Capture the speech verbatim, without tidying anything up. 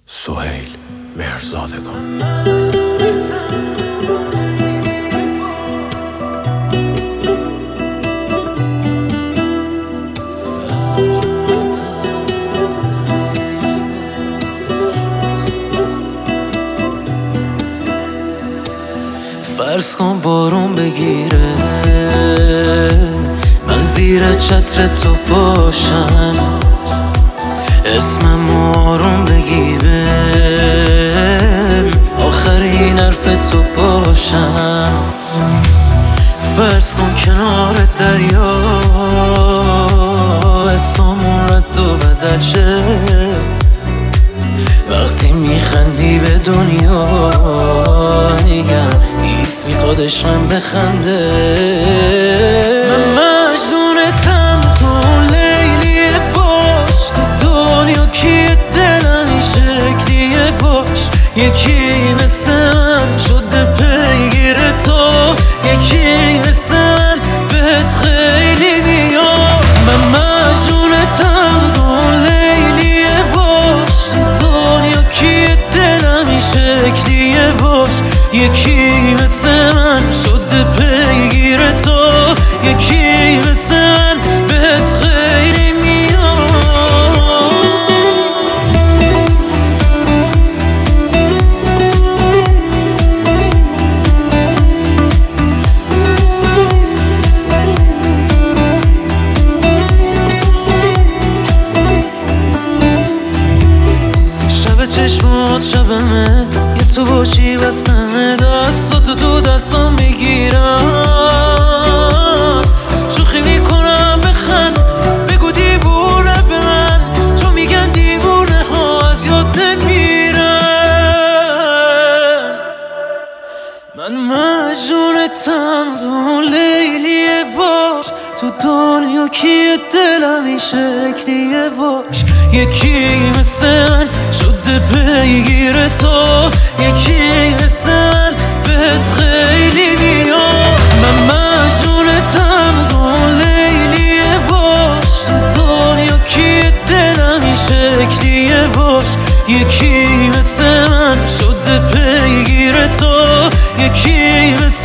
سهیل مهرزادگان. فرض کن بارون بگیره، من زیر چتر تو باشم، اسمم آروم بگیره، آخرین حرف تو باشم. فرض کن کنار دریا اسممون رد و بدل شه، وقتی میخندی به دنیا نگم اسمی خودش هم بخنده. من مجنونتم، تو لیلیه باش، تو دنیا کیه دلم این شکلیه باش. یکی مثل من شده پیگیر تو، یکی مثل من بهت خیلی میاد. من مجنونتم، تو لیلیه باش، تو دنیا کیه دلم این شکلیه باش. یکی مثل من شده پیگیر تو، یکی مثل من بهت خیلی میاد. شب چشمات شبمه، یه تو باشی بسمه، دستاتو تو دستام میگیرم، شوخی میکنم بخند، بگو دیوونه به من، چون میگن دیوونه ها از یاد نمیرن. من مجنونتم، تو لیلیه باش، تو دنیا کیه دلم این شکلیه باش. یکی مثل من شده پیگیر تو، یکی مثل من بهت خیلی میاد. من مجنونتم، تو لیلیه باش، تو دنیا کیه دلم این شکلیه باش. یکی مثل من شده پیگیر تو، یکی مثل